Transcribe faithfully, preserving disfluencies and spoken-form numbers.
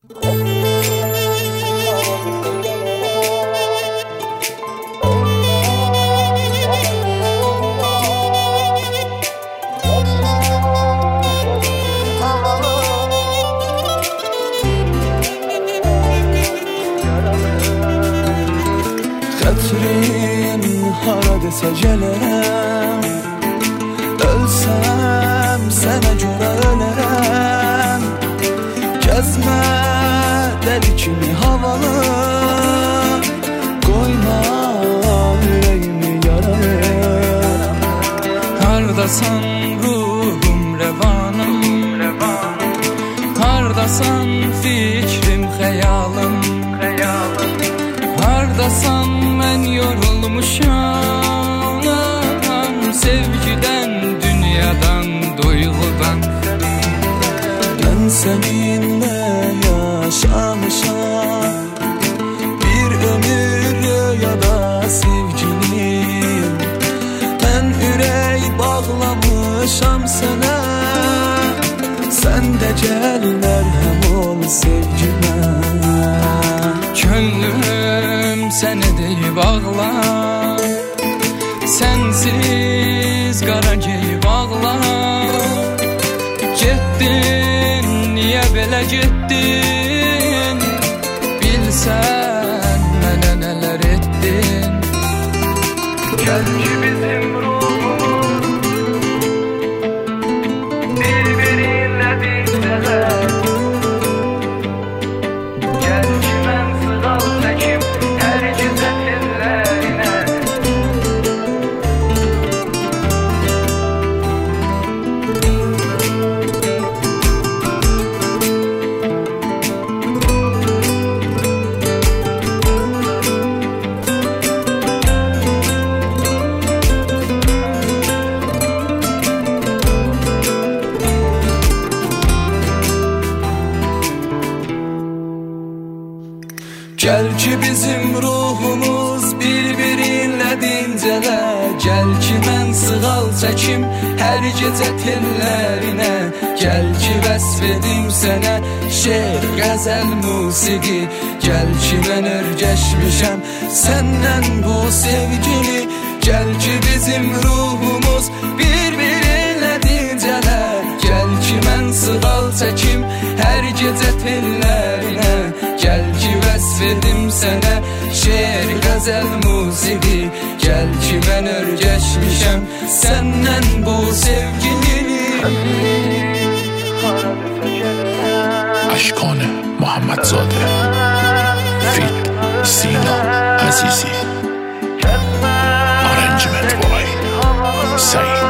Xətrin hara desə gələrəm, ölsəm sənə görə ölərəm. Gəzmə dəli kimi havalı, qoyma ürəyimi yaralım. Hardasan ruhum rəvanım, hardasan fikrim xəyalım, hardasan mən yorulmuşam, sevgidən, dünyadan, duyğudan. Mən səninlə yaşamışam bir ömür rüyada sevgilim. Mən ürək bağlamışam sənə, sən də gəl mərhəm ol sevgimə. Könlüm səni deyib ağlar, sensiz qara geyib ağlar. Getdin, niyə belə getdin? Bilsən mənə nələr etdin. Gəl ki bizim ruhumuz bir-birinlə dincələr. Gəl ki mən sığal çəkim hər gecə tellərinə. Gəl ki bizim ruhumuz bir-birinlə dincələ. Gəl ki mən sığal çəkim hər gecə tellərinə. Gəl ki vəsf edim sənə şeir, qəzəl, musiqi. Gəl ki mən örgəşmişəm səndən bu sevgili. Gəl ki bizim ruhumuz bir-birinlə dincələ. Gəl ki mən sığal çəkim hər gecə tellərinə. Gəl ki vəsf edim sənə şeir, qəzəl, musiqi. Gəl ki mən örgəşmişəm səndən bu sevgili. اشکان محمدزاده فیت سینا عزیزی. Arrangement by Said